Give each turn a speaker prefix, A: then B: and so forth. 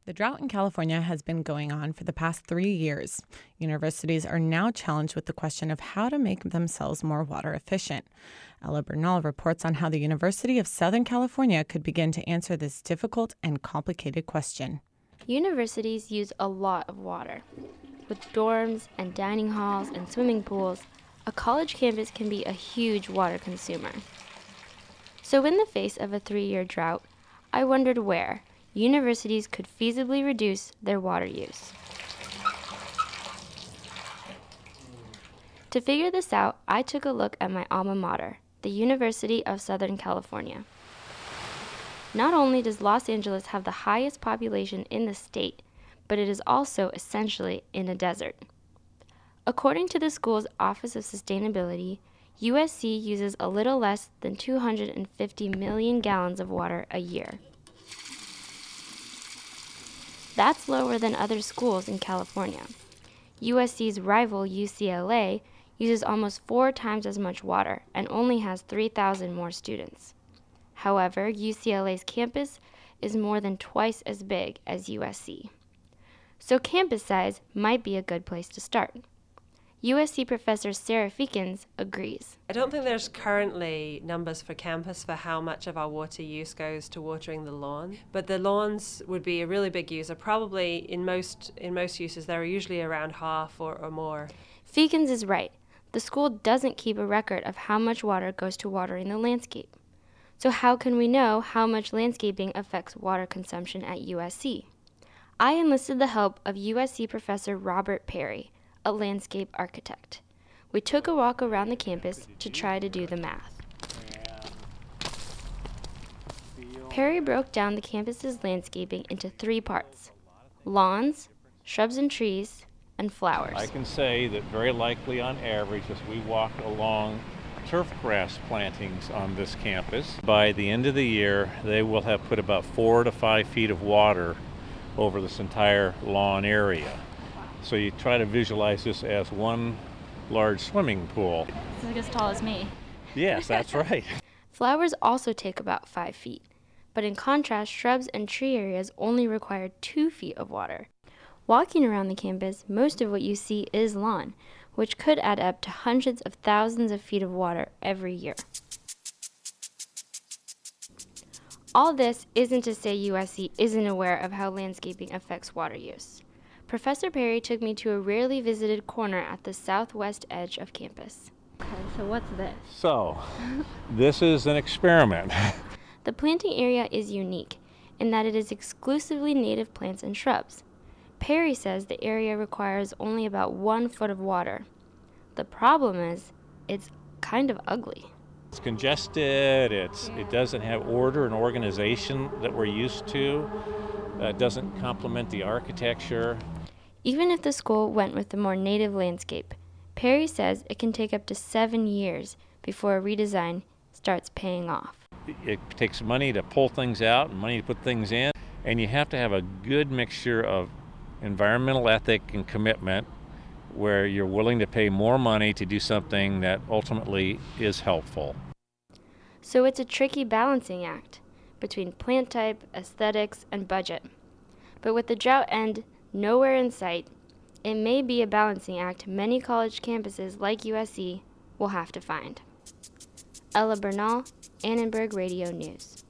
A: The drought in California has been going on for the past 3 years. Universities are now challenged with the question of how to make themselves more water efficient. Ella Bernal reports on how the University of Southern California could begin to answer this difficult and complicated question.
B: Universities use a lot of water. With dorms and dining halls and swimming pools, a college campus can be a huge water consumer. So in the face of a 3-year drought, I wondered where universities could feasibly reduce their water use. To figure this out, I took a look at my alma mater, the University of Southern California. Not only does Los Angeles have the highest population in the state, but it is also essentially in a desert. According to the school's Office of Sustainability, USC uses a little less than 250 million gallons of water a year. That's lower than other schools in California. USC's rival UCLA uses almost 4 times as much water and only has 3,000 more students. However, UCLA's campus is more than twice as big as USC. So campus size might be a good place to start. USC professor Sarah Feekins agrees.
C: I don't think there's currently numbers for campus for how much of our water use goes to watering the lawn, but the lawns would be a really big user. Probably in most uses, they're usually around half or more.
B: Feekins is right. The school doesn't keep a record of how much water goes to watering the landscape. So how can we know how much landscaping affects water consumption at USC? I enlisted the help of USC professor Robert Perry, a landscape architect. We took a walk around the campus to try to do the math. Perry broke down the campus's landscaping into 3 parts: lawns, shrubs and trees, and flowers.
D: I can say that very likely on average, as we walk along turf grass plantings on this campus, by the end of the year they will have put about 4 to 5 feet of water over this entire lawn area. So you try to visualize this as one large swimming pool.
E: It's like as tall as me.
D: Yes, that's right.
B: Flowers also take about 5 feet, but in contrast, shrubs and tree areas only require 2 feet of water. Walking around the campus, most of what you see is lawn, which could add up to hundreds of thousands of feet of water every year. All this isn't to say USC isn't aware of how landscaping affects water use. Professor Perry took me to a rarely visited corner at the southwest edge of campus.
E: Okay, so what's this?
D: So, this is an experiment.
B: The planting area is unique in that it is exclusively native plants and shrubs. Perry says the area requires only about 1 foot of water. The problem is, it's kind of ugly.
D: It's congested, it doesn't have order and organization that we're used to. It doesn't complement the architecture.
B: Even if the school went with the more native landscape, Perry says it can take up to 7 years before a redesign starts paying off.
D: It takes money to pull things out and money to put things in, and you have to have a good mixture of environmental ethic and commitment where you're willing to pay more money to do something that ultimately is helpful.
B: So it's a tricky balancing act between plant type, aesthetics, and budget. But with the drought end nowhere in sight, it may be a balancing act many college campuses like USC will have to find. Ella Bernal, Annenberg Radio News.